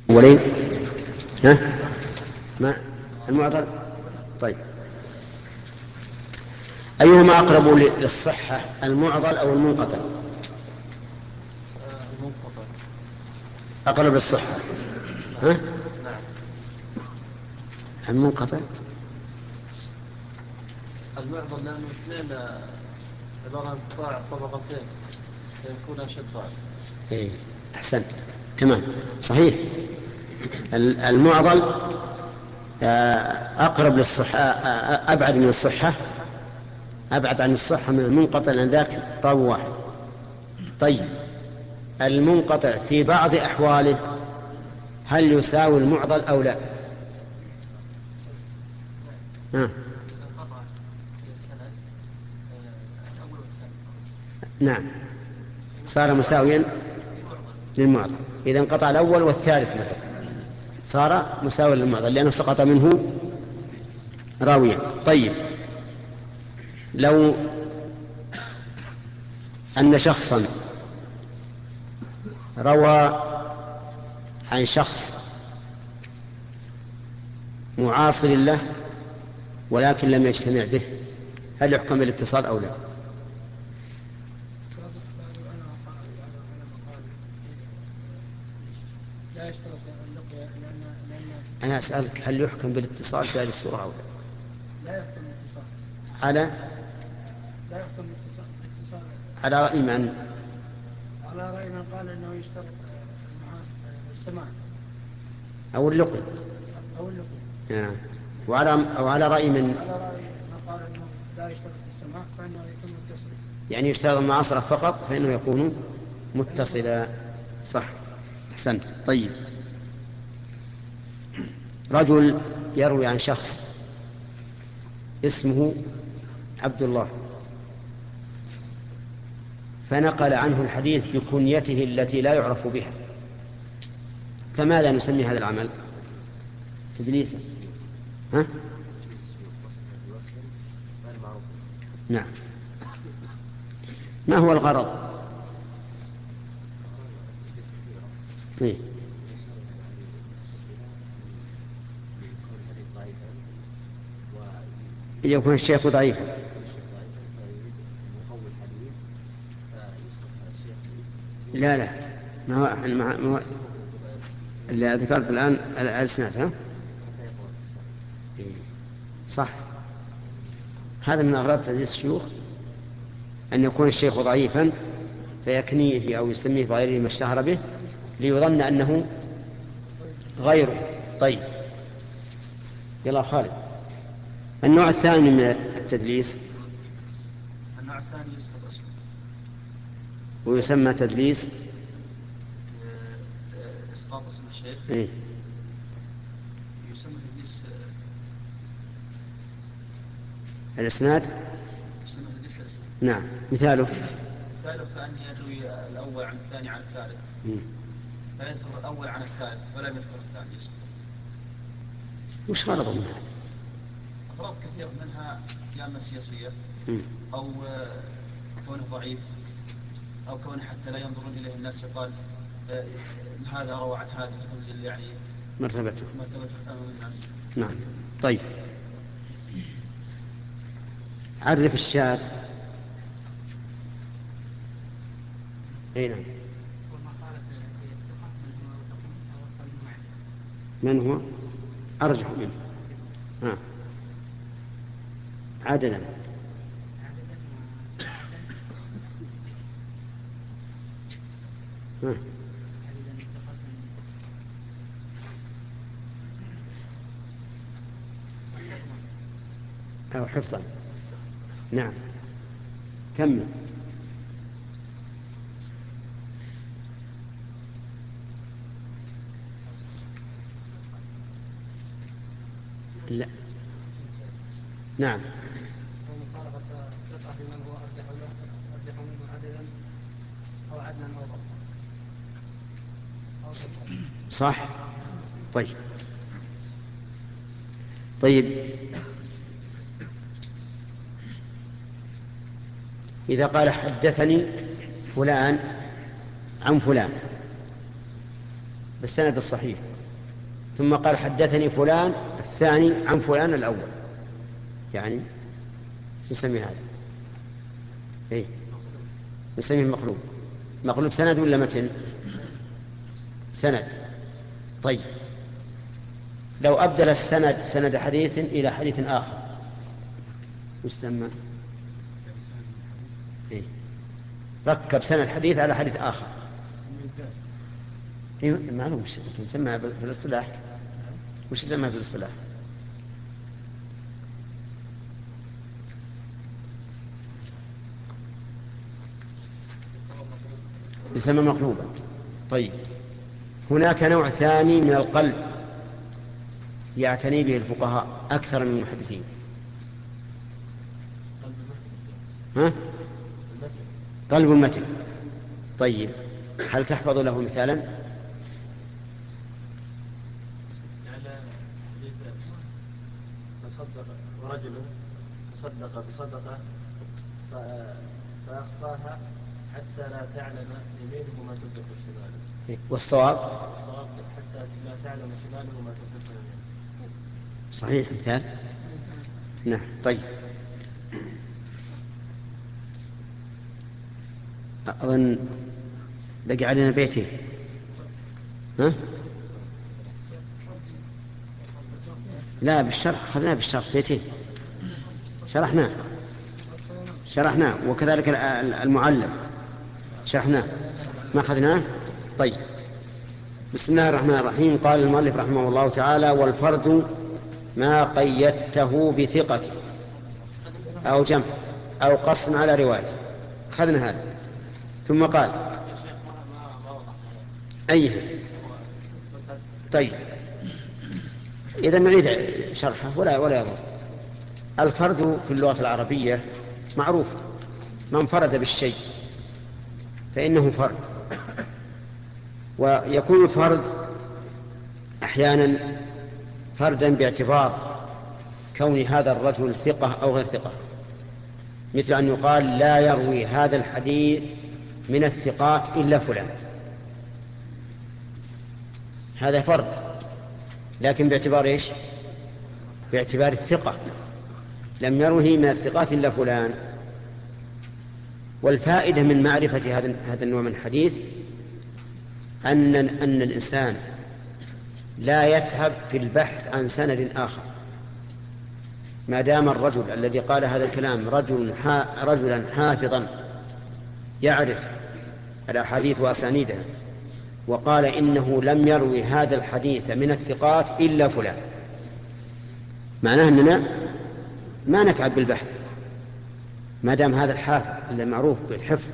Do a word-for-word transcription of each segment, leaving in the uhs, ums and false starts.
ولين ها ما المعضل. طيب أيهما أقرب للصحة المعضل أو المنقطع؟ المنقطع أقرب للصحة. ها؟ نعم. المنقطع المعضل لأنه اثنين عبارة عن قطاع طبقتين فيكون أشد ضعف. إيه أحسنت تمام صحيح. المعضل أقرب للصحة أبعد من الصحة أبعد عن الصحة من المنقطع لأن ذاك راوي واحد. طيب المنقطع في بعض أحواله هل يساوي المعضل أو لا؟ ها. نعم صار مساويا للمعضل إذا انقطع الأول والثالث مثلا صار مساويا للمعضل لأنه سقط منه راويا. طيب لو أن شخصا روى عن شخص معاصر له ولكن لم يجتمع به هل يحكم بالاتصال أو لا؟ أنا أسألك هل يحكم بالاتصال في هذه الصورة أو لا؟ لا يحكم بالاتصال. على لا يحكم بالاتصال. على رأي من؟ على رأي من قال إنه يشترط السماع أو اللقي أو اللقي. آه. وعلى أو على رأي من؟ على رأي من قال إنه لا يشترط السماع فإنه يكون متصلا. يعني يشترط المعاصرة فقط فإنه يكون متصلا. صح أحسنت. طيب رجل يروي عن شخص اسمه عبد الله فنقل عنه الحديث بكنيته التي لا يعرف بها فماذا نسمي هذا العمل؟ تدليسا. ها؟ نعم. ما هو الغرض؟ إيه؟ يكون الشيخ ضعيفا. لا لا ما هو, ما هو اللي ذكرت الآن الألسنة. ها؟ صح. هذا من أغراض تدريس الشيوخ أن يكون الشيخ ضعيفا فيكنيه أو يسميه بغيره ما اشتهر به ليظن أنه غيره. طيب يلا خالد. النوع الثاني من التدليس النوع الثاني يسقط اسمه ويسمى تدليس اسقاط اسم الشيخ. إيه؟ يسمى تدليس الإسناد. يسمى تدليس الاسناد. نعم. مثاله مثاله كأن يروي الأول عن الثاني عن الثالث فيذكر الأول عن الثالث ولم يذكر الثاني يسقط. وش غرضه من هذا؟ أغراض كثيرة منها يا إما سياسية أو كونه ضعيف أو كونه حتى لا ينظرون إليه الناس يقال هذا روى عن هذا فتنزل يعني مرتبته مرتبته أمام الناس. نعم. طيب عرف الشاذ. أي نعم. من هو أرجح منه؟ ها. عدلا. ها. أو حفظا. نعم كمل. لا نعم. صح. طيب طيب إذا قال حدثني فلان عن فلان بالسند الصحيح، ثم قال حدثني فلان الثاني عن فلان الأول، يعني نسمي هذا إيه؟ نسميه مقلوب. مقلوب سند ولا متن؟ سند. طيب لو أبدل السند سند حديث إلى حديث آخر وش سمى؟ إيه؟ ركب سند حديث على حديث آخر. إيه معلوم وش نسمى في الاصطلاح؟ وش يسمى في الاصطلاح؟ يسمى مقلوبا. طيب هناك نوع ثاني من القلب يعتني به الفقهاء أكثر من المحدثين. ها؟ قلب المتن. طيب هل تحفظ له مثالا؟ يعني تصدق رجل تصدق بصدقة فأخفاها حتى لا تعلم يمينه ما تنفق شماله. والصواب؟ الصواب حتى لا تعلم شماله ما تنفق يمينه. صحيح مثال. نعم. طيب أظن بقي علينا بيتين. ها؟ لا بالشرح أخذناه بالشرح بيتين شرحناه شرحناه وكذلك المعلم شرحناه ما أخذناه. طيب بسم الله الرحمن الرحيم. قال المؤلف رحمه الله تعالى: والفرد ما قيدته بثقة أو جمع أو قص على رواية. أخذنا هذا. ثم قال أيه. طيب إذا نعيد شرحه ولا ولا يضر. الفرد في اللغة العربية معروف، من فرد بالشيء فإنه فرد. ويكون الفرد أحيانا فردا باعتبار كون هذا الرجل ثقة أو غير ثقة، مثل أن يقال لا يروي هذا الحديث من الثقات إلا فلان، هذا فرد، لكن باعتبار إيش؟ باعتبار الثقة، لم يروه من الثقات إلا فلان. والفائدة من معرفة هذا هذا النوع من الحديث أن أن الإنسان لا يتعب في البحث عن سند آخر، ما دام الرجل الذي قال هذا الكلام رجل رجلا حافظا يعرف الأحاديث وأسانيدها، وقال إنه لم يروي هذا الحديث من الثقات إلا فلان، معناه أننا ما نتعب بالبحث ما دام هذا الحافظ المعروف بالحفظ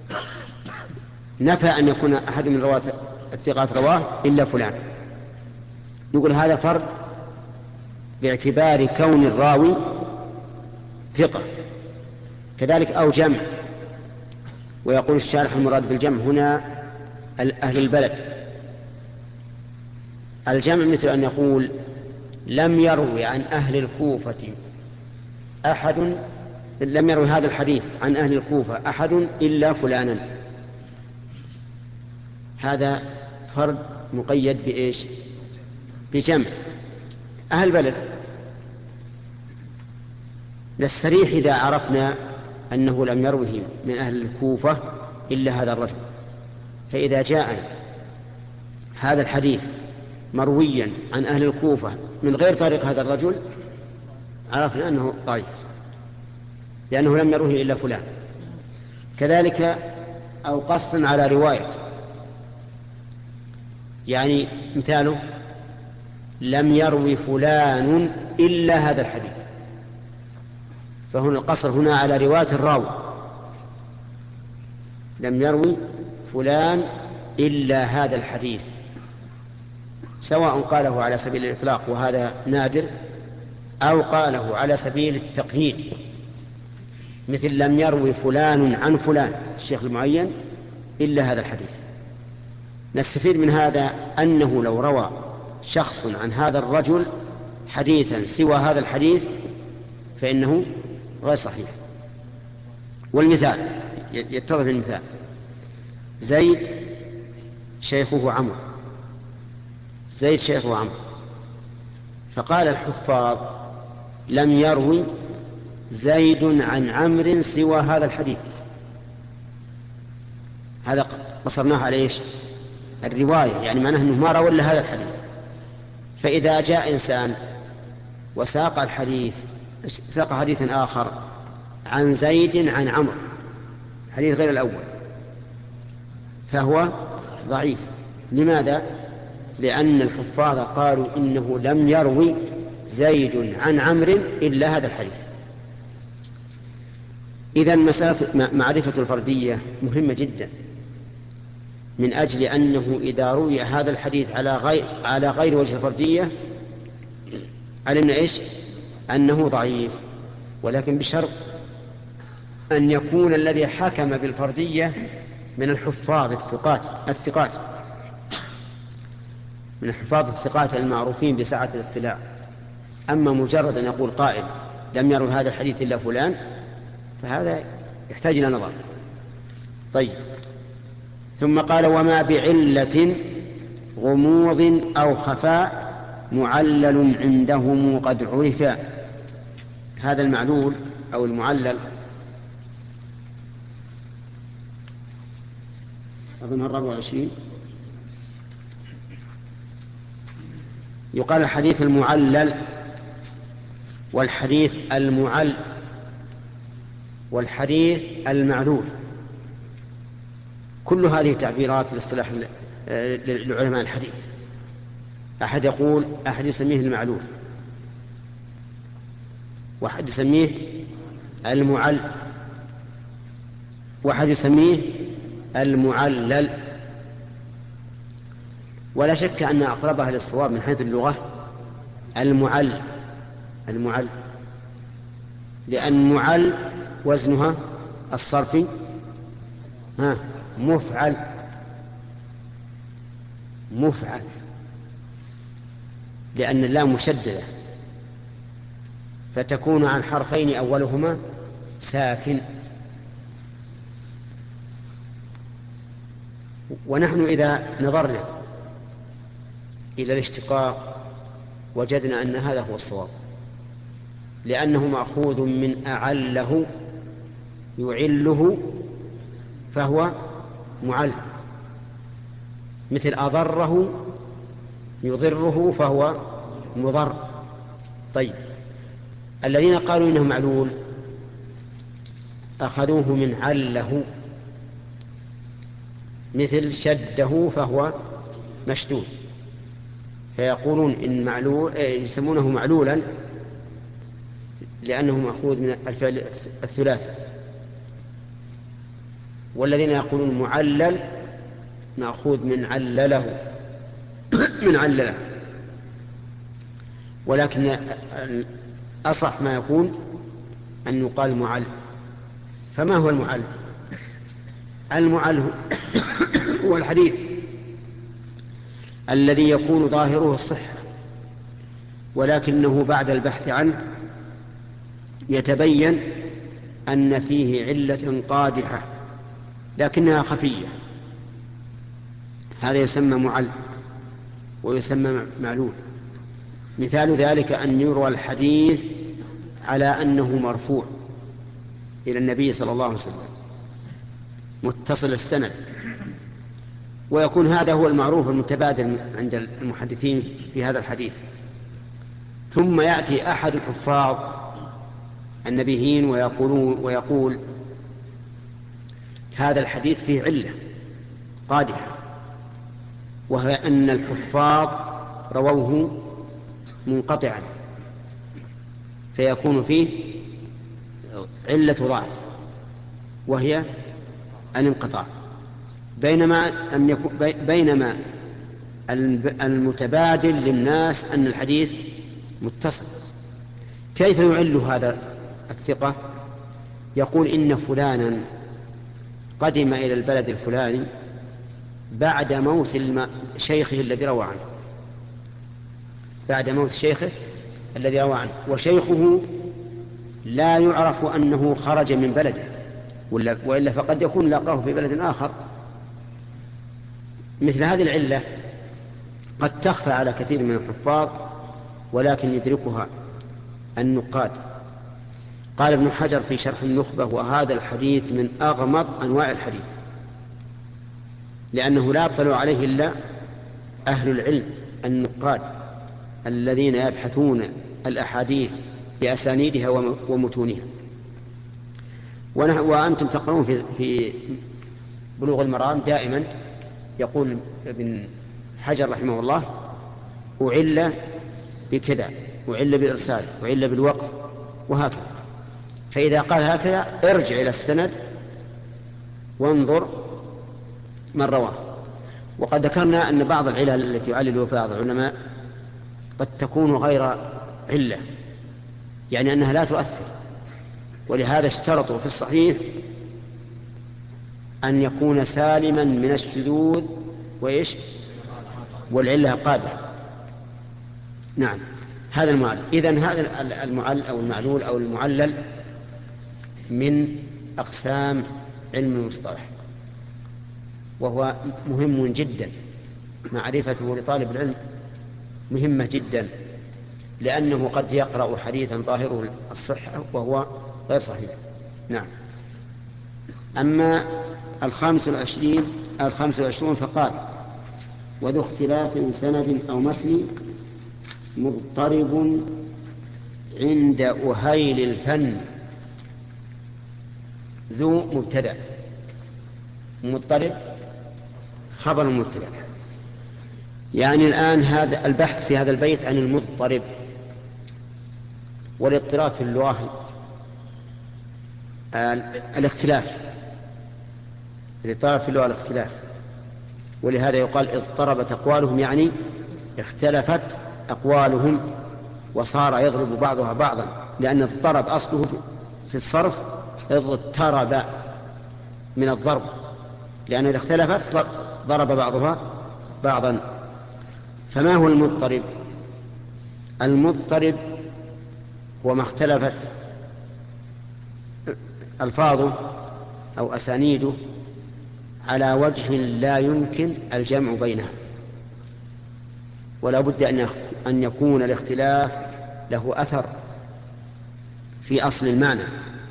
نفى أن يكون أحد من رواة الثقات رواه إلا فلان. نقول هذا فرد باعتبار كون الراوي ثقة. كذلك أو جمع، ويقول الشارح المراد بالجمع هنا أهل البلد. الجمع مثل أن يقول لم يروي عن أهل الكوفة أحد، لم يروي هذا الحديث عن أهل الكوفة أحد إلا فلانا. هذا فرد مقيد بإيش؟ بجمع أهل البلد. للصريح إذا عرفنا أنه لم يروه من أهل الكوفة إلا هذا الرجل، فإذا جاءنا هذا الحديث مرويا عن أهل الكوفة من غير طريق هذا الرجل عرفنا أنه ضعيف لأنه لم يروه إلا فلان. كذلك أو قص على رواية، يعني مثاله لم يروي فلان إلا هذا الحديث، فهنا القصر هنا على رواية الراوي، لم يروي فلان إلا هذا الحديث، سواء قاله على سبيل الإطلاق وهذا نادر أو قاله على سبيل التقييد، مثل لم يروي فلان عن فلان الشيخ المعين إلا هذا الحديث. نستفيد من هذا أنه لو روى شخص عن هذا الرجل حديثا سوى هذا الحديث فإنه غير صحيح. والمثال يتضح المثال: زيد شيخه عمرو زيد شيخ وعمر. فقال الحفاظ لم يروي زيد عن عمرو سوى هذا الحديث. هذا قصرناه على ايش؟ الرواية، يعني معناه أنه ما روى إلا هذا الحديث. فإذا جاء إنسان وساق الحديث ساق حديثا آخر عن زيد عن عمرو، حديث غير الأول، فهو ضعيف. لماذا؟ لأن الحفاظ قالوا إنه لم يروي زيد عن عمرو إلا هذا الحديث. إذن مسألة معرفة الفردية مهمة جدا، من أجل أنه إذا روي هذا الحديث على غير, على غير وجه الفردية علمنا إيش؟ أنه ضعيف، ولكن بشرط أن يكون الذي حكم بالفردية من الحفاظ الثقات الثقات من الحفاظ الثقات المعروفين بسعة الاطلاع. أما مجرد أن يقول قائل لم يروي هذا الحديث إلا فلان، فهذا يحتاج إلى نظر. طيب، ثم قال وما بعلة غموض أو خفاء معلل عندهم قد عرفا. هذا المعلول أو المعلل أظن الرابع والعشرين. يقال الحديث المعلل والحديث المعل والحديث المعلول، كل هذه تعبيرات الاصطلاح لعلماء الحديث. أحد يقول أحد يسميه المعلول، واحد يسميه المعل، واحد يسميه المعلل. ولا شك أن أقربها للصواب من حيث اللغة المعل المعل لأن معل وزنها الصرفي ها مفعل مفعل لأن اللام مشددة، فتكون عن حرفين أولهما ساكن. ونحن إذا نظرنا إلى الاشتقاق وجدنا أن هذا هو الصواب، لأنه مأخوذ من أعله يعله فهو معل، مثل أضره يضره فهو مضر. طيب، الذين قالوا إنه معلول أخذوه من عله، مثل شده فهو مشدود، فيقولون إن معلول يسمونه معلولا لأنه مأخوذ من الفعل الثلاثي. والذين يقولون معلل مأخوذ من علله من علله. ولكن أصح ما يكون أن يقال معل. فما هو المعل؟ المعل هو الحديث الذي يكون ظاهره الصحة، ولكنه بعد البحث عنه يتبين أن فيه علة قادحة لكنها خفية، هذا يسمى معل ويسمى معلول. مثال ذلك أن يروى الحديث على أنه مرفوع إلى النبي صلى الله عليه وسلم متصل السند، ويكون هذا هو المعروف المتبادل عند المحدثين في هذا الحديث. ثم يأتي أحد الحفاظ النبيهين ويقول, ويقول هذا الحديث فيه علة قادحة، وهي أن الحفاظ رووه منقطعا، فيكون فيه علة ضعف وهي الانقطاع، بينما أن يكون بينما المتبادل للناس أن الحديث متصل. كيف يعل هذا الثقة؟ يقول إن فلانا قدم إلى البلد الفلاني بعد موت شيخه الذي روى عنه بعد موت شيخه الذي روى عنه وشيخه لا يعرف أنه خرج من بلده، وإلا فقد يكون لاقاه في بلد آخر. مثل هذه العلة قد تخفى على كثير من الحفاظ ولكن يدركها النقاد. قال ابن حجر في شرح النخبة: وهذا الحديث من أغمض أنواع الحديث، لأنه لا يطلع عليه إلا أهل العلم النقاد الذين يبحثون الأحاديث بأسانيدها ومتونها. وأنتم تقرؤون في, في بلوغ المرام دائما يقول ابن حجر رحمه الله: أعل بكذا، أعل بالإرسال، أعل بالوقف، وهكذا. فإذا قال هكذا ارجع إلى السند وانظر من رواه. وقد ذكرنا أن بعض العلل التي يعلل بعض العلماء قد تكون غير علة، يعني أنها لا تؤثر، ولهذا اشترطوا في الصحيح أن يكون سالما من الشذوذ وإيش والعلة قادحة. نعم، هذا المعلل. إذن هذا المعلل أو المعلول أو المعلل من أقسام علم المصطلح، وهو مهم جدا، معرفته لطالب العلم مهمة جدا، لأنه قد يقرأ حديثا ظاهره الصحة وهو غير صحيح. نعم. أما الخامس والعشرين الخامس والعشرون فقال: وذو اختلاف سند أو متن مضطرب عند أهيل الفن. ذو مبتدأ، مضطرب خبر مبتدأ. يعني الآن هذا البحث في هذا البيت عن المضطرب، والاضطراب في اللغة الاختلاف، الاضطراب في اللغة الاختلاف، ولهذا يقال اضطربت أقوالهم، يعني اختلفت أقوالهم وصار يضرب بعضها بعضا، لأن اضطرب أصله في الصرف اضطرب من الضرب، لأن إذا اختلفت ضرب بعضها بعضا. فما هو المضطرب؟ المضطرب هو ما اختلفت ألفاظه أو أسانيده على وجه لا يمكن الجمع بينها، ولا بد أن يكون الاختلاف له أثر في أصل المعنى.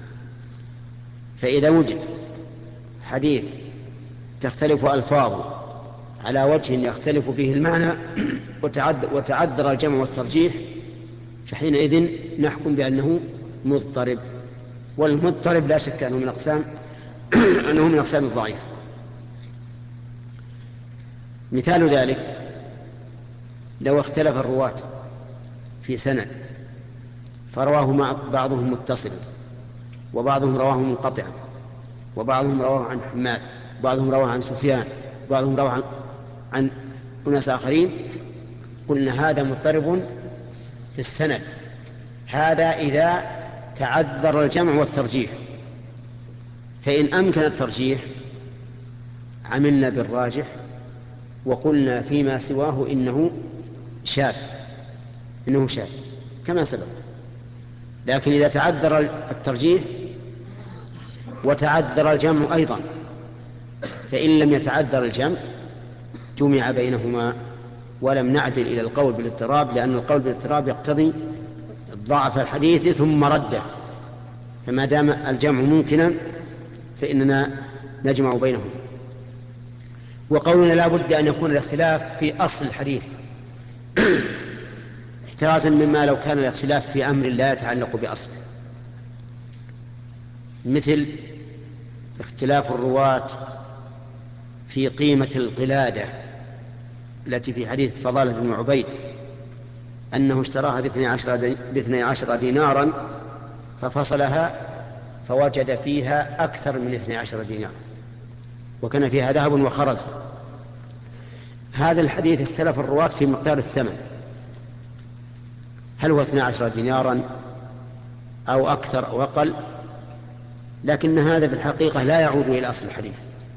فإذا وجد حديث تختلف ألفاظه على وجه يختلف به المعنى وتعذر الجمع والترجيح، فحينئذ نحكم بأنه مضطرب. والمضطرب لا شك أنه من أقسام أنه من أقسام الضعيف. مثال ذلك لو اختلف الرواة في سند فرواه مع بعضهم متصل وبعضهم رواه منقطعا وبعضهم رواه عن حماد وبعضهم رواه عن سفيان وبعضهم رواه عن, عن أناس آخرين، قلنا هذا مضطرب في السند. هذا إذا تعذر الجمع والترجيح، فإن أمكن الترجيح عملنا بالراجح وقلنا فيما سواه إنه شاذ إنه شاذ كما سبق. لكن إذا تعذر الترجيح وتعذر الجمع أيضا، فإن لم يتعذر الجمع جمع بينهما ولم نعدل إلى القول بالاضطراب، لأن القول بالاضطراب يقتضي ضعف الحديث ثم رده، فما دام الجمع ممكنا فإننا نجمع بينهم. وقولنا لا بد أن يكون الاختلاف في أصل الحديث احترازا مما لو كان الاختلاف في أمر لا يتعلق بأصله، مثل اختلاف الرواة في قيمة القلادة التي في حديث فضالة بن عبيد أنه اشتراها باثني عشر دينارا ففصلها فوجد فيها أكثر من اثني عشر دينار وكان فيها ذهب وخرز. هذا الحديث اختلف الرواة في مقدار الثمن، هل هو اثني عشر دينارا أو أكثر أو أقل، لكن هذا في الحقيقة لا يعود إلى أصل الحديث،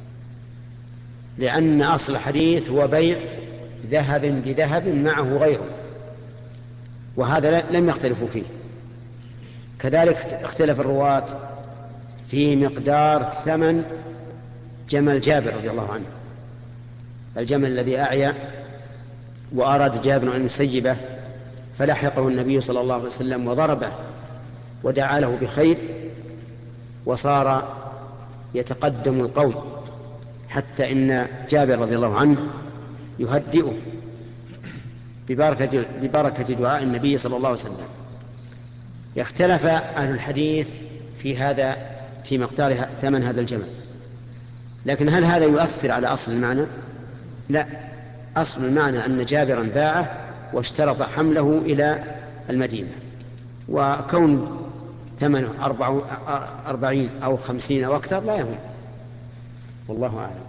لأن أصل الحديث هو بيع ذهب بذهب معه غيره، وهذا لم يختلفوا فيه. كذلك اختلف الرواة في مقدار ثمن جمل جابر رضي الله عنه، الجمل الذي أعيا وأراد جابر أن يسيبه فلحقه النبي صلى الله عليه وسلم وضربه ودعا له بخير، وصار يتقدم القوم حتى إن جابر رضي الله عنه يهدئه ببركة, ببركة دعاء النبي صلى الله عليه وسلم. اختلف أهل الحديث في هذا في مقدار ثمن هذا الجمل، لكن هل هذا يؤثر على أصل المعنى؟ لا، أصل المعنى أن جابرا باعه واشترط حمله إلى المدينة، وكون ثمنه أربعين أو خمسين أو أكثر لا يهم، والله أعلم.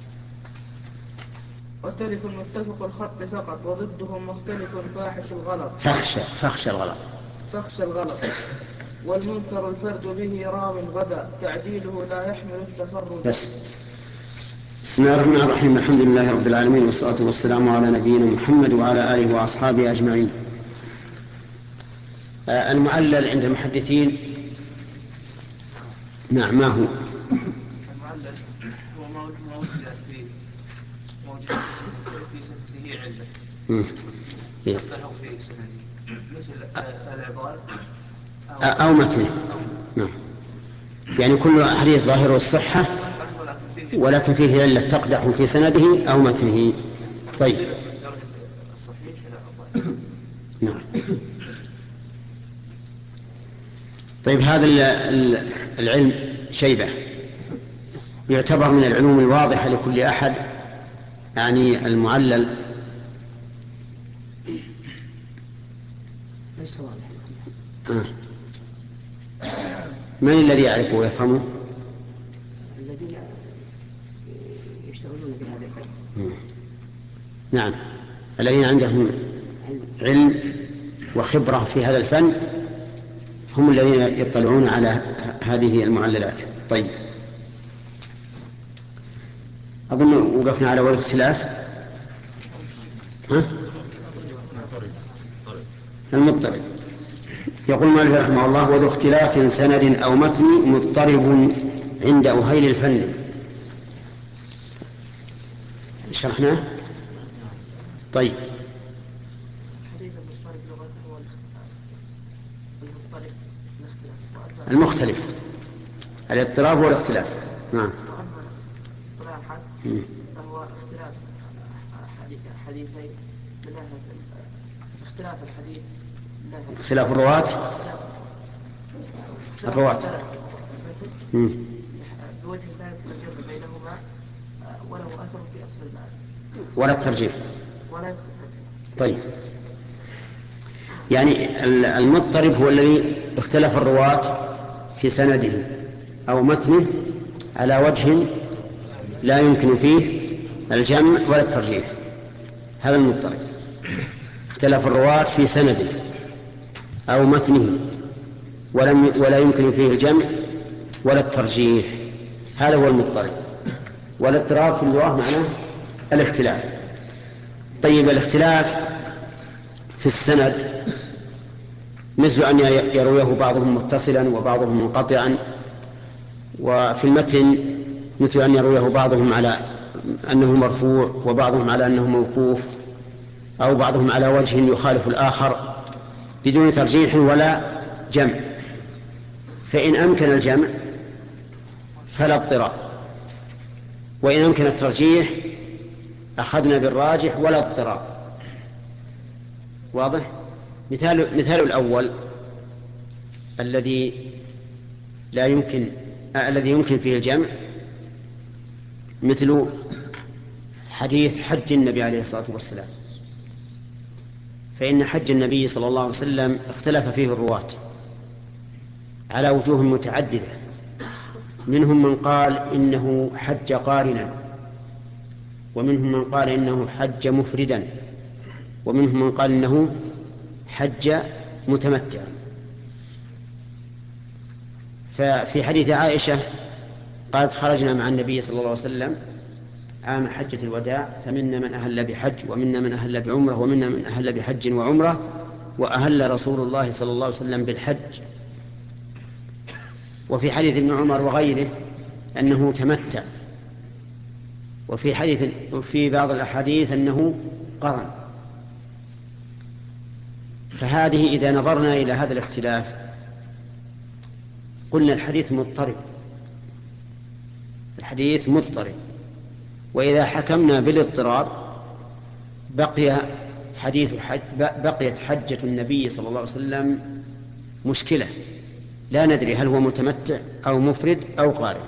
وتلف المتفق الخط فقط، وضده مختلف فاحش الغلط فخش فخش الغلط فخش الغلط والمنكر الفرد به راو غدا تعديله لا يحمل التفرد. بس. بسم الله الرحمن الرحيم، الحمد لله رب العالمين، والصلاة والسلام على نبينا محمد وعلى آله وأصحابه أجمعين. آه المعلل عند المحدثين نعم ما هو؟ المعلل هو ما وجد في موجود في سنده علة يقتله في سنده مثل العضال أو متنه. نعم، يعني كل حديث ظاهره الصحة ولكن فيه علة تقدح في سنده أو متنه. طيب نعم. طيب هذا العلم شيبة يعتبر من العلوم الواضحة لكل أحد، يعني المعلل ليس واضح. آه. من الذي يعرفه ويفهمه؟ الذين يشتغلون بهذا الفن. نعم، الذين عندهم علم وخبرة في هذا الفن هم الذين يطلعون على هذه المعللات. طيب أظن وقفنا على وجه اختلاف ها؟ المضطرب. يقول مالك رحمه الله: وذو اختلاف سند أو متن مضطرب عند أهيل الفن. شرحناه. طيب المختلف الاضطراب والاختلاف. نعم. فهو اختلاف حديثين من ناحية اختلاف الحديث اختلاف الرواة الرواة بوجه لا يتجرب بينهما وله أثر في أصل المعنى ولا الترجيح ولا. طيب يعني المضطرب هو الذي اختلف الرواة في سنده أو متنه على وجه لا يمكن فيه الجمع ولا الترجيح، هذا المضطرب. اختلف الرواة في سنده أو متنه ولم ولا يمكن فيه الجمع ولا الترجيح، هذا هو المضطرب. والاضطراب في اللغة معناه الاختلاف. طيب الاختلاف في السند مثل أن يرويه بعضهم متصلا وبعضهم منقطعا، وفي المتن مثل أن يرويه بعضهم على أنه مرفوع وبعضهم على أنه موقوف، أو بعضهم على وجه يخالف الآخر بدون ترجيح ولا جمع. فإن أمكن الجمع فلا اضطراب، وإن أمكن الترجيح أخذنا بالراجح ولا اضطراب. واضح؟ مثال مثال الأول الذي لا يمكن آه الذي يمكن فيه الجمع مثل حديث حج النبي عليه الصلاة والسلام، فإن حج النبي صلى الله عليه وسلم اختلف فيه الرواة على وجوه متعددة، منهم من قال إنه حج قارنا، ومنهم من قال إنه حج مفردا، ومنهم من قال إنه حج متمتعا. ففي حديث عائشة قالت: خرجنا مع النبي صلى الله عليه وسلم عام حجة الوداع، فمنا من أهل بحج ومنا من أهل بعمرة ومنا من أهل بحج وعمرة، وأهل رسول الله صلى الله عليه وسلم بالحج. وفي حديث ابن عمر وغيره أنه تمتع، وفي حديث وفي بعض الأحاديث أنه قرن. فهذه إذا نظرنا إلى هذا الاختلاف قلنا الحديث مضطرب، الحديث مضطرب، وإذا حكمنا بالاضطراب بقي حديث حج بقيت حجة النبي صلى الله عليه وسلم مشكلة، لا ندري هل هو متمتع أو مفرد أو قارن.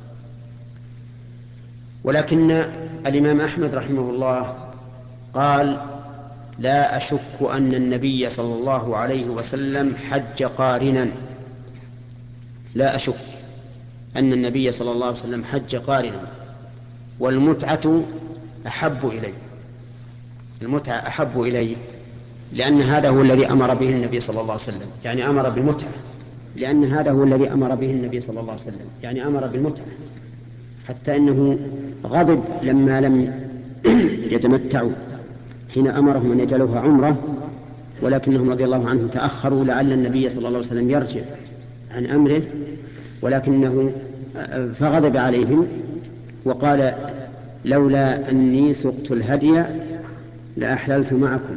ولكن الإمام أحمد رحمه الله قال: لا أشك أن النبي صلى الله عليه وسلم حج قارنا، لا أشك أن النبي صلى الله عليه وسلم حج قارنا، والمتعة أحب إلي، المتعة أحب إلي لأن هذا هو الذي أمر به النبي صلى الله عليه وسلم، يعني أمر بالمتعة، لأن هذا هو الذي أمر به النبي صلى الله عليه وسلم، يعني أمر بالمتعة، حتى أنه غضب لما لم يتمتعوا حين أمرهم أن يجعلوها عمرة، ولكنهم رضي الله عنهم تأخروا لعل النبي صلى الله عليه وسلم يرجع عن أمره، ولكنه فغضب عليهم وقال: لولا أني سقت الهدي لأحللت معكم.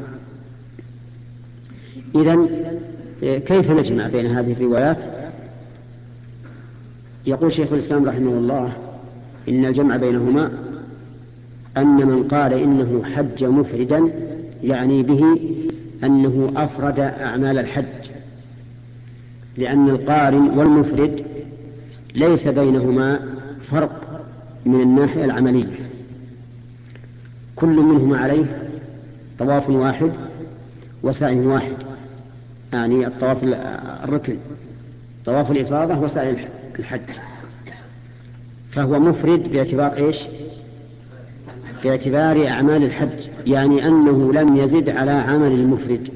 إذن كيف نجمع بين هذه الروايات؟ يقول شيخ الإسلام رحمه الله: إن الجمع بينهما أن من قال إنه حج مفردا يعني به أنه أفرد أعمال الحج، لأن القارن والمفرد ليس بينهما فرق من الناحية العملية، كل منهما عليه طواف واحد وسعي واحد، يعني الطواف الركن طواف الإفاضة وسعي الحج، فهو مفرد باعتبار إيش؟ باعتبار أعمال الحج، يعني أنه لم يزد على عمل المفرد.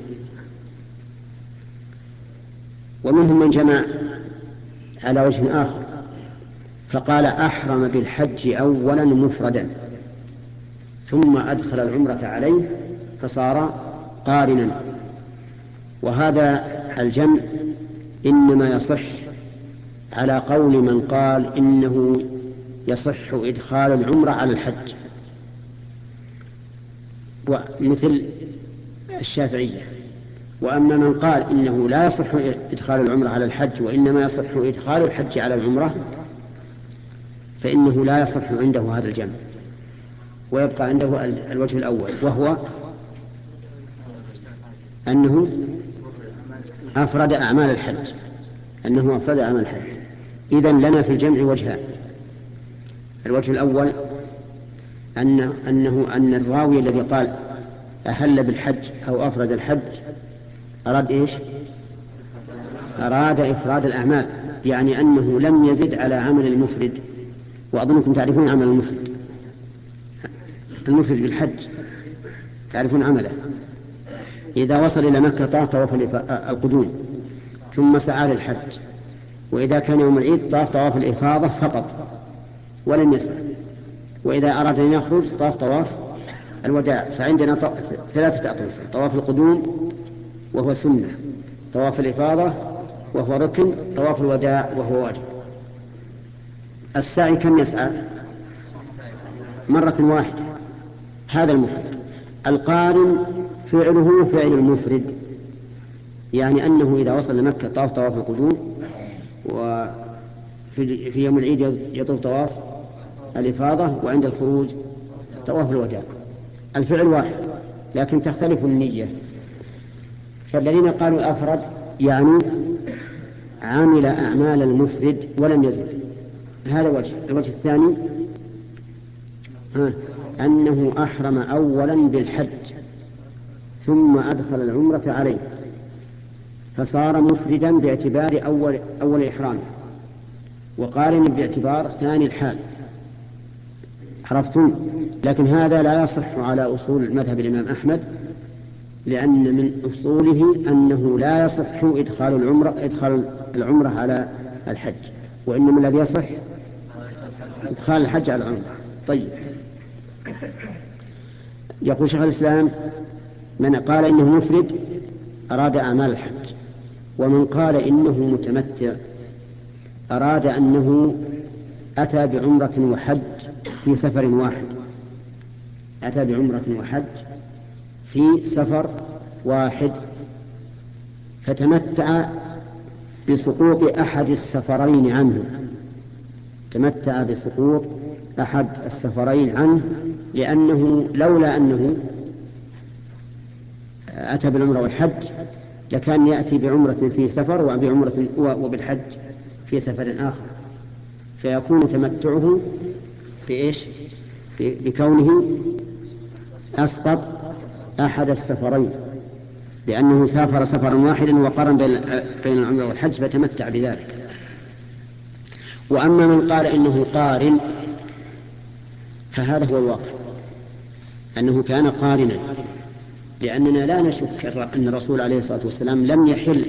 ومنهم من جمع على وجه آخر فقال: أحرم بالحج أولا مفردا ثم أدخل العمرة عليه فصار قارنا. وهذا الجمع إنما يصح على قول من قال إنه يصح إدخال العمرة على الحج، ومثل الشافعية. وأما من قال إنه لا يصح إدخال العمرة على الحج وإنما يصح إدخال الحج على العمرة فإنه لا يصح عنده هذا الجمع، ويبقى عنده الوجه الأول، وهو أنه أفرد أعمال الحج، أنه أفرد أعمال الحج. إذن لنا في الجمع وجهان: الوجه الأول أن أنه أن الراوي الذي قال أهل بالحج أو أفرد الحج أراد إيش؟ أراد إفراد الأعمال، يعني أنه لم يزد على عمل المفرد. وأظنكم تعرفون عمل المفرد، المفرد بالحج تعرفون عمله: إذا وصل إلى مكة طاف طواف القدوم ثم سعى للحج، وإذا كان يوم العيد طاف طواف الإفاضة فقط ولم يسعى، وإذا أراد أن يخرج طاف طواف الوداع. فعندنا ثلاثة أطواف: طواف القدوم وهو سنة، طواف الإفاضة وهو ركن، طواف الوداع وهو واجب. السعي كم يسعى؟ مرة واحدة، هذا المفرد. القارن فعله فعل المفرد، يعني أنه إذا وصل لمكة طاف طواف القدوم، وفي يوم العيد يطوف طواف الإفاضة، وعند الخروج طواف الوداع. الفعل واحد لكن تختلف النية. فالذين قالوا أفرد يعني عمل أعمال المفرد ولم يزد، هذا وجه. الوجه الثاني ها أنه أحرم أولا بالحج ثم أدخل العمرة عليه فصار مفردا باعتبار أول, أول إحرامه، وقارن باعتبار ثاني الحال. عرفتم؟ لكن هذا لا يصح على أصول مذهب الإمام أحمد، لأن من أصوله أنه لا يصح إدخال العمرة, إدخال العمرة على الحج، وإنما الذي يصح إدخال الحج على العمرة. طيب، يقول شيخ الإسلام: من قال إنه مفرد أراد أعمال الحج، ومن قال إنه متمتع أراد أنه أتى بعمرة وحج في سفر واحد، أتى بعمرة وحج في سفر واحد، فتمتع بسقوط أحد السفرين عنه، تمتع بسقوط أحد السفرين عنه، لأنه لولا أنه أتى بالعمرة والحج لكان يأتي بعمرة في سفر وبعمرة وبالحج في سفر آخر، فيكون تمتعه بإيش؟ بكونه أسقط أحد السفرين، لأنه سافر سفرا واحدا وقرن بين العمرة والحج فتمتع بذلك. وأما من قال إنه قارن فهذا هو الواقع، أنه كان قارنا، لأننا لا نشك أن الرسول عليه الصلاة والسلام لم يحل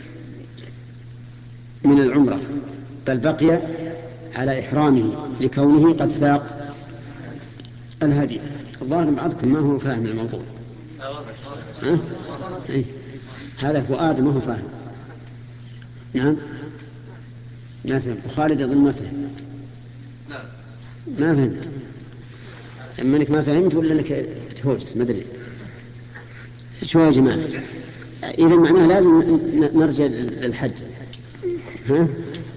من العمرة، بل بقي على إحرامه لكونه قد ساق الهدي. الظاهر بعضكم ما هو فاهم الموضوع. أه؟ إيه؟ هذا فؤاد ما هو فاهم. نعم ما فهم. وخالد يظن ما فهم. ما فهمت. أما أنك ما فهمت ولا أنك تهوجت ما أدري. شو يا جماعة؟ إذا معناه لازم نرجع للحج. ها؟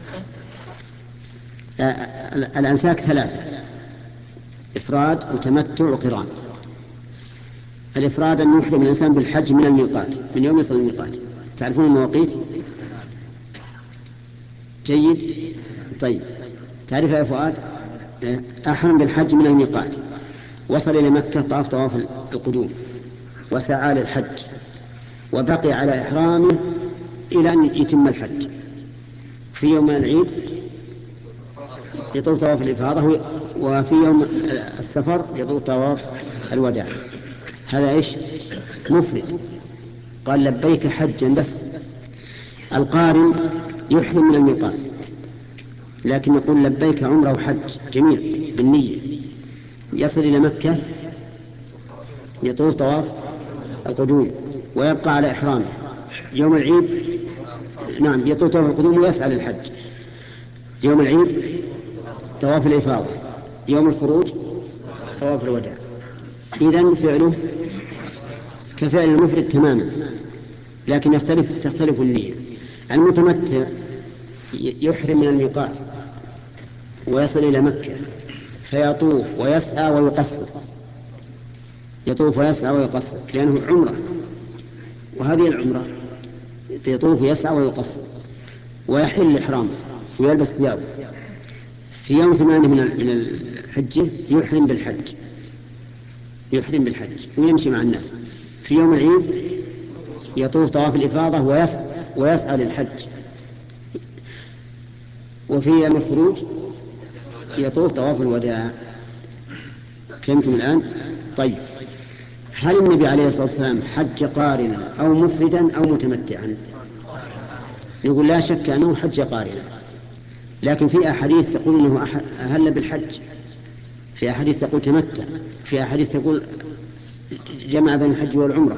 الأنساك ثلاثة: إفراد وتمتع وقران. الإفراد أن يحرم الإنسان بالحج من الميقات، من يوم يصل الميقات. تعرفون المواقيت؟ جيد. طيب تعرف يا فؤاد؟ أحرم بالحج من الميقات، وصل إلى مكة طاف طواف القدوم وسعى للحج وبقي على إحرامه إلى أن يتم الحج. في يوم العيد يطوف طواف الإفاضة، وفي يوم السفر يطوف طواف الوداع. هذا إيش؟ مفرد. قال لبيك حجا بس. القارن يحرم من الميقات لكن يقول لبيك عمره وحج جميع بالنية، يصل إلى مكة يطوف طواف القدوم ويبقى على إحرامه. يوم العيد نعم يطوف طواف القدوم ويسعى للحج. يوم العيد طواف الإفاضة، يوم الخروج طواف الوداع. إذن فعله كفعل المفرد تماما، لكن يختلف تختلف النية. المتمتع يحرم من الميقات ويصل إلى مكة فيطوف ويسعى ويقصر، يطوف ويسعى ويقصر لأنه عمرة، وهذه العمرة يطوف ويسعى ويقصر ويحل إحرامه ويلبس ثيابه. في يوم ثمانية من الحجة يحرم بالحج، يحرم بالحج ويمشي مع الناس. في يوم العيد يطوف طواف الإفاضة ويسعى, ويسعى للحج. وفي يوم الخروج يطوف طواف الوداع. فهمتم الآن؟ طيب هل النبي عليه الصلاة والسلام حج قارنا أو مفردا أو متمتعا؟ نقول لا شك أنه حج قارنا، لكن في أحاديث تقول أنه أهل بالحج، في أحاديث تقول تمتع، في أحاديث تقول جمع بين الحج والعمرة.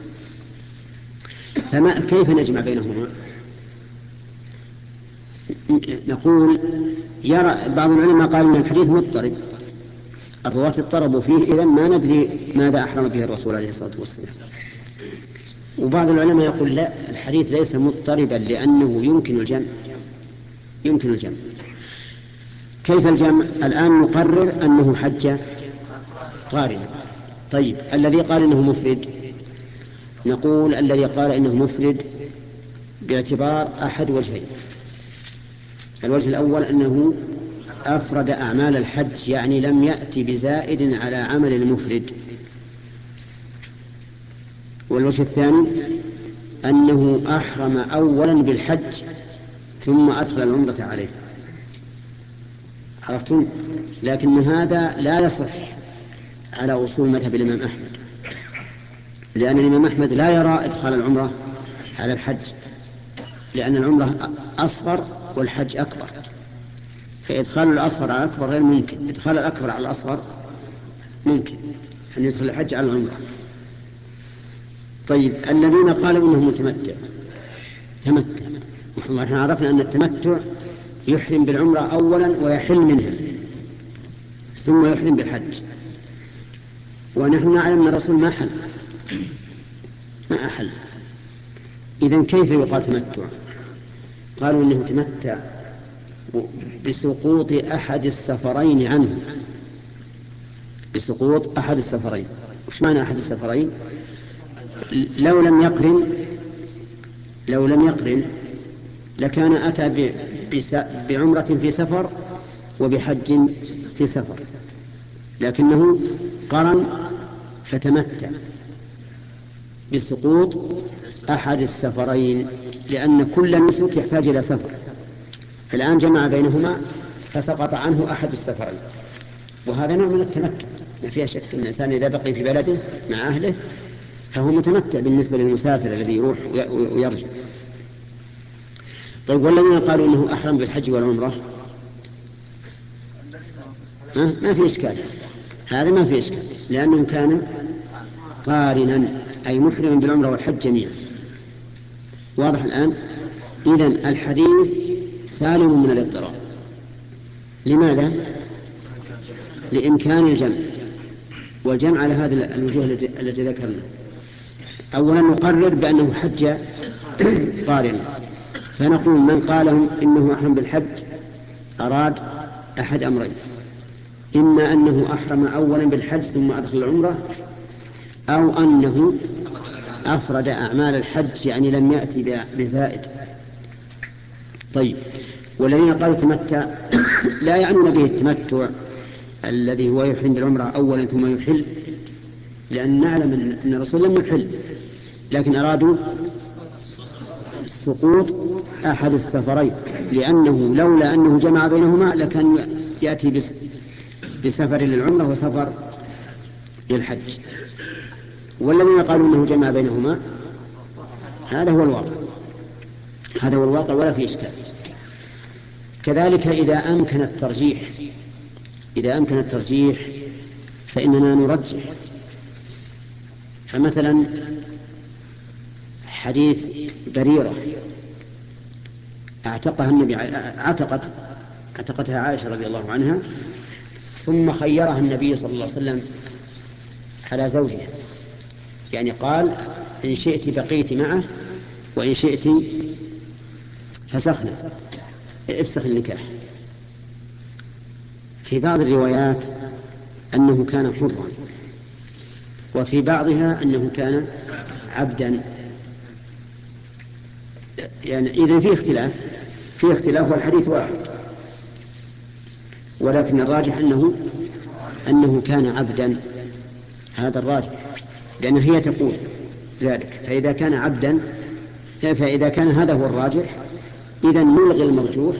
فما كيف نجمع بينهما؟ نقول يرى بعض العلماء قال أن الحديث مضطرب، الرواة اضطربوا فيه، إذن ما ندري ماذا أحرم به الرسول عليه الصلاة والسلام. وبعض العلماء يقول لا، الحديث ليس مضطربا لأنه يمكن الجمع، يمكن الجمع. كيف الجمع؟ الآن نقرر أنه حج قارنا. طيب الذي قال إنه مفرد، نقول الذي قال إنه مفرد باعتبار أحد وجهين. الوجه الأول أنه أفرد أعمال الحج، يعني لم يأتي بزائد على عمل المفرد. والوجه الثاني أنه أحرم أولا بالحج ثم أدخل العمرة عليه. عرفتم؟ لكن هذا لا يصح على أصول مذهب الإمام أحمد، لأن الإمام أحمد لا يرى إدخال العمرة على الحج، لأن العمرة أصغر والحج أكبر، فإدخال الأصغر على الأكبر غير ممكن. إدخال الأكبر على الأصغر ممكن، أن يدخل الحج على العمرة. طيب الذين قالوا إنه متمتع، تمتع، ونحن عرفنا أن التمتع يحرم بالعمرة أولا ويحل منها ثم يحرم بالحج، ونحن نعلم أن الرسول ما حل، ما أحل، إذن كيف يقال تمتع؟ قالوا إنه تمتع بسقوط أحد السفرين عنه، بسقوط أحد السفرين. وش معنى أحد السفرين؟ لو لم يقرن لو لم يقرن لكان أتى بعمرة في سفر وبحج في سفر، لكنه قرن فتمتع بسقوط أحد السفرين، لأن كل نسك يحتاج إلى سفر، فالآن جمع بينهما فسقط عنه أحد السفرين، وهذا نوع من التمتع ما فيها شك. الإنسان إذا بقي في بلده مع أهله فهو متمتع بالنسبة للمسافر الذي يروح ويرجع. طيب والذين قالوا إنه أحرم بالحج والعمرة ما في إشكال، هذا ما في إشكال، لأنه كان قارنا أي محرما بالعمرة والحج جميعا. واضح الآن؟ إذن الحديث سالم من الاضطراب. لماذا؟ لإمكان الجمع، والجمع على هذه الوجوه التي ذكرنا. أولا نقرر بأنه حج قارنا، فنقول من قال إنه أحرم بالحج أراد أحد أمرين: إما أنه أحرم أولا بالحج ثم أدخل العمرة، أو أنه أفرد أعمال الحج يعني لم يأتي بزائد. طيب، والذين قالوا تمتع لا يعنون به التمتع الذي هو يحرم بالعمرة أولا ثم يحل، لأن نعلم أن الرسول لم يحل، لكن أرادوا سقوط أحد السفرين، لأنه لولا أنه جمع بينهما لكان يأتي بسفر للعمرة وسفر للحج. والذين قالوا أنه جمع بينهما هذا هو الواقع، هذا هو الواقع ولا في إشكال. كذلك إذا أمكن الترجيح إذا أمكن الترجيح فإننا نرجح. فمثلا حديث بريرة اعتقها النبي اعتقت اعتقتها عائشة رضي الله عنها، ثم خيرها النبي صلى الله عليه وسلم على زوجها، يعني قال إن شئت بقيت معه وإن شئت فسخنا افسخ النكاح. في بعض الروايات أنه كان حرا، وفي بعضها أنه كان عبدا، يعني إذن في اختلاف في اختلاف والحديث واحد، ولكن الراجح أنه أنه كان عبدا، هذا الراجح، لأن هي تقول ذلك. فإذا كان عبدا فإذا كان هذا هو الراجح إذن نلغي المرجوح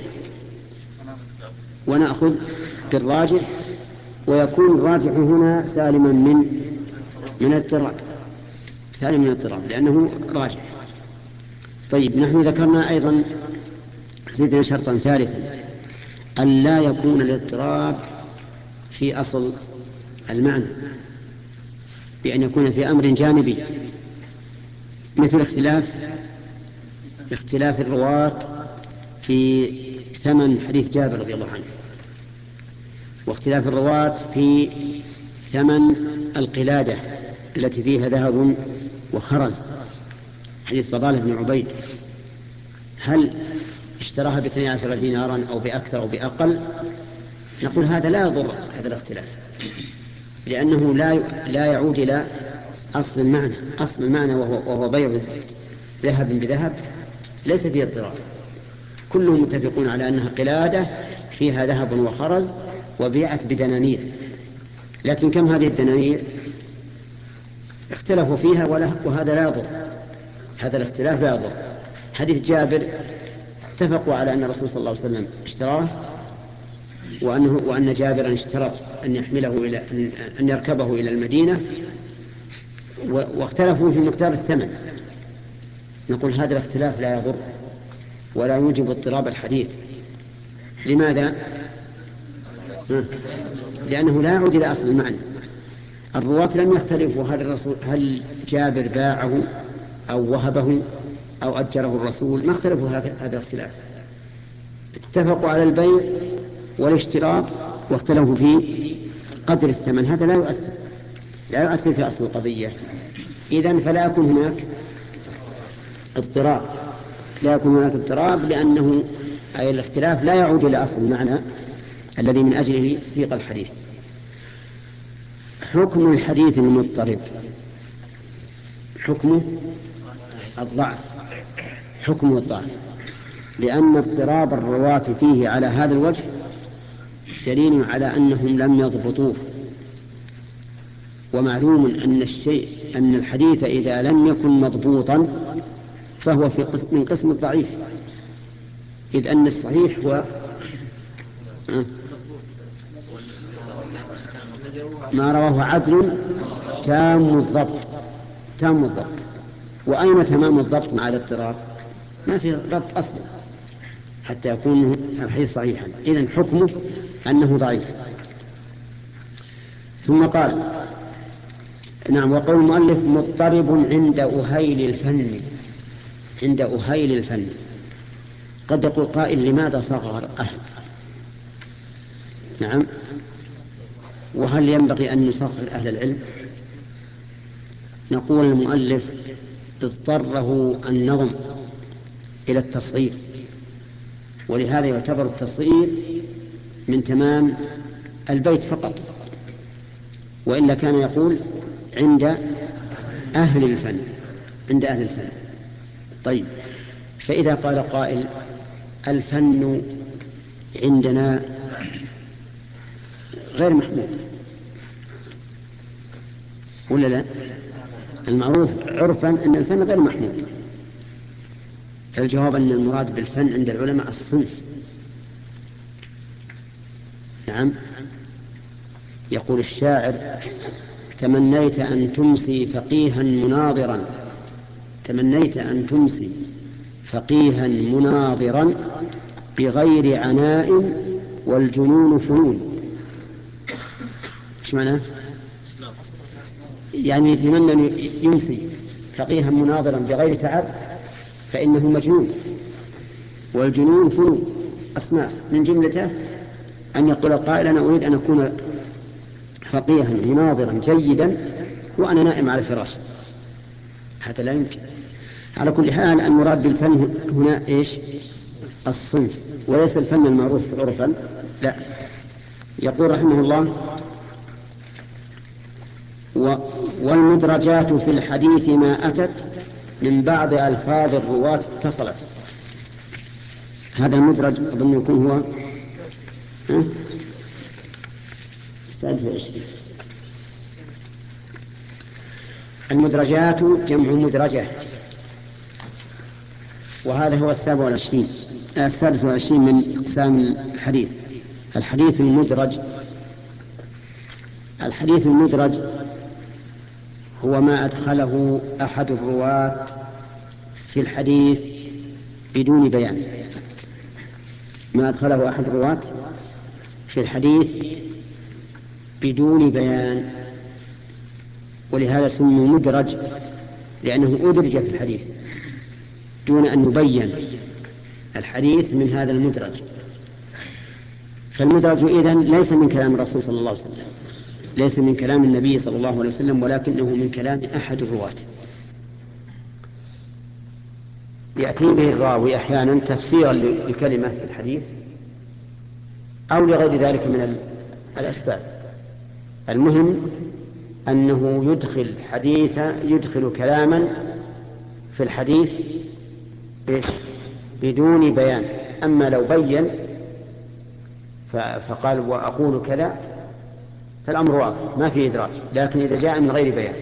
ونأخذ بالراجح، ويكون الراجح هنا سالما من من الاضطراب، سالم من الاضطراب لأنه راجح. طيب، نحن ذكرنا أيضا زدنا شرطا ثالثا: أن لا يكون الاضطراب في أصل المعنى، بأن يكون في أمر جانبي، مثل اختلاف اختلاف الرواة في ثمن حديث جابر رضي الله عنه، واختلاف الرواة في ثمن القلادة التي فيها ذهب وخرز، حديث فضالة بن عبيد، هل اشتراها باثني عشر دينارا أو بأكثر أو بأقل؟ نقول هذا لا يضر هذا الاختلاف، لأنه لا لا يعود إلى أصل المعنى. أصل المعنى وهو, وهو بيع ذهب بذهب ليس فيه اضطراب، كلهم متفقون على أنها قلادة فيها ذهب وخرز وبيعت بدنانير، لكن كم هذه الدنانير؟ اختلفوا فيها، وهذا لا يضر، هذا الاختلاف لا يضر. حديث جابر اتفقوا على أن الرسول صلى الله عليه وسلم اشتراه، وأنه وأن جابرا اشترط أن يحمله إلى أن يركبه إلى المدينة، واختلفوا في مقدار الثمن. نقول هذا الاختلاف لا يضر ولا يوجب اضطراب الحديث. لماذا؟ لأنه لا يعود إلى أصل المعنى. الرواة لم يختلفوا هل الرسول هل جابر باعه أو وهبه أو أجره الرسول، ما اختلفوا هذا الاختلاف، اتفقوا على البيع والاشتراط واختلفوا في قدر الثمن. هذا لا يؤثر لا يؤثر في أصل القضية. إذن فلا يكون هناك اضطراب، لا يكون هناك اضطراب لأنه أي الاختلاف لا يعود إلى أصل المعنى الذي من أجله سيق الحديث. حكم الحديث المضطرب حكمه الضعف، حكمه الضعف، لأن اضطراب الرواة فيه على هذا الوجه دليل على أنهم لم يضبطوه. ومعلوم أن الشيء أن الحديث إذا لم يكن مضبوطا فهو في قسم من قسم الضعيف، إذ أن الصحيح هو ما رواه عدل تام الضبط، تام الضبط. وأين تمام الضبط مع الاضطراب؟ ما في ضبط أصلا حتى يكون الحديث صحيحا. إذن حكمه أنه ضعيف. ثم قال نعم، وقول المؤلف مضطرب عند أهيل الفن، عند أهيل الفن. قد يقول قائل لماذا صغر أهل؟ نعم، وهل ينبغي أن نصغر أهل العلم؟ نقول المؤلف اضطره النظم إلى التصغير، ولهذا يعتبر التصغير من تمام البيت فقط، وإلا كان يقول عند أهل الفن، عند أهل الفن. طيب، فإذا قال قائل الفن عندنا غير محمود ولا لا؟ المعروف عرفا أن الفن غير محمود. فالجواب أن المراد بالفن عند العلماء الصنف. نعم، يقول الشاعر تمنيت أن تمسي فقيها مناظرا، تمنيت أن تمسي فقيها مناظرا بغير عناء والجنون فنون. ايش معناه؟ يعني يتمنى أن يمسي فقيها مناظرا بغير تعب فإنه مجنون، والجنون فنون أصناف، من جملته أن يقول القائل أنا أريد أن أكون فقيها مناظرا جيدا وأنا نائم على فراشي، هذا لا يمكن. على كل حال المراد بالفن هنا إيش؟ الصنف، وليس الفن المعروف عرفا، لا. يقول رحمه الله والمدرجات في الحديث ما أتت من بعض ألفاظ الرواة اتصلت. هذا المدرج أظن يكون هو السادس والعشرين. المدرجات جمع مدرجة، وهذا هو السابع والعشرين السادس والعشرين من أقسام الحديث. الحديث المدرج، الحديث المدرج هو ما أدخله أحد الرواة في الحديث بدون بيان، ما أدخله أحد الرواة في الحديث بدون بيان، ولهذا سمي مدرج لأنه أدرج في الحديث دون أن يبين الحديث من هذا المدرج. فالمدرج إذن ليس من كلام الرسول صلى الله عليه وسلم، ليس من كلام النبي صلى الله عليه وسلم، ولكنه من كلام أحد الرواة. يأتي به الراوي أحيانا تفسيرا لكلمة في الحديث أو لغير ذلك من الأسباب. المهم أنه يدخل حديث يدخل كلاما في الحديث بدون بيان. أما لو بين فقال وأقول كذا فالأمر واضح ما في إدراج، لكن إذا جاء من غير بيان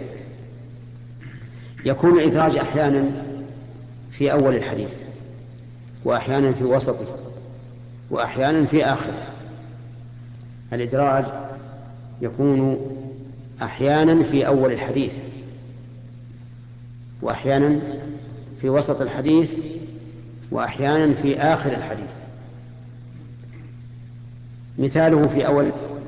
يكون الإدراج أحيانا في أول الحديث، وأحيانا في وسطه، وأحيانا في آخره. الإدراج يكون أحيانا في أول الحديث، وأحيانا في وسط الحديث، وأحيانا في آخر الحديث. مثاله في أول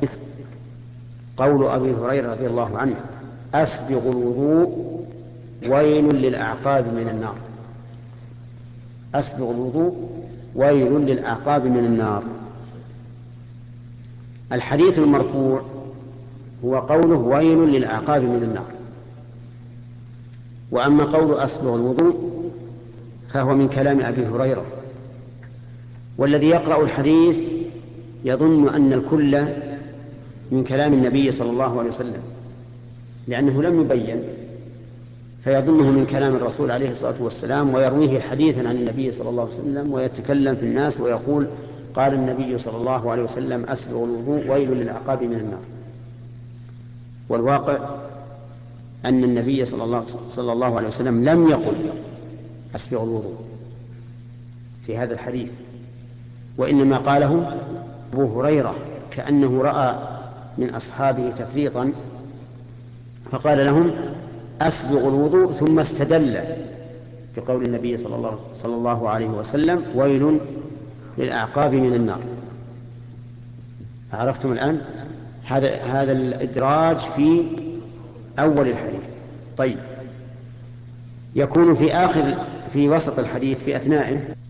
قول أبي هريرة رضي الله عنه أسبغ الوضوء ويل للأعقاب من النار، أسبغ الوضوء ويل للأعقاب من النار. الحديث المرفوع هو قوله ويل للأعقاب من النار. وأما قول أسبغ الوضوء فهو من كلام أبي هريرة. والذي يقرأ الحديث يظن أن الكل من كلام النبي صلى الله عليه وسلم، لأنه لم يبين، فيظنه من كلام الرسول عليه الصلاة والسلام، ويرويه حديثا عن النبي صلى الله عليه وسلم، ويتكلم في الناس ويقول قال النبي صلى الله عليه وسلم أسبغ الوضوء ويل للأعقاب من النار. والواقع أن النبي صلى الله, صلى الله عليه وسلم لم يقل أسبغ الوضوء في هذا الحديث، وإنما قاله أبو هريرة كأنه رأى من أصحابه تفريطا فقال لهم أسبغ الوضوء، ثم استدل بقول النبي صلى الله, صلى الله عليه وسلم ويل للأعقاب من النار. عرفتم الآن؟ هذا هذا الإدراج في أول الحديث. طيب، يكون في آخر في وسط الحديث في أثنائه